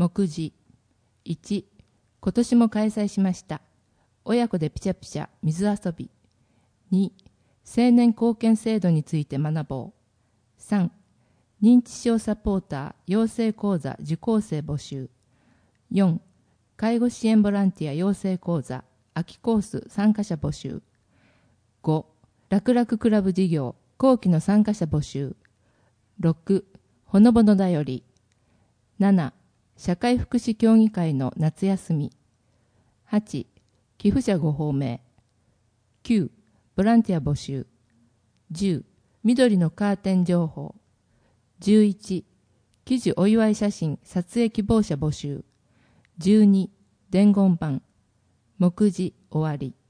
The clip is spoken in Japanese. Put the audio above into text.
目次。1、今年も開催しました。親子でピチャピチャ水遊び。2、青年貢献制度について学ぼう。3、認知症サポーター養成講座受講生募集。4、介護支援ボランティア養成講座秋コース参加者募集。5、楽々クラブ事業後期の参加者募集。6、ほのぼのだより。7、社会福祉協議会の夏休み。8、寄付者ご訪名。9、ボランティア募集。10、緑のカーテン情報。11、記事お祝い写真撮影希望者募集。12、伝言板。目次終わり。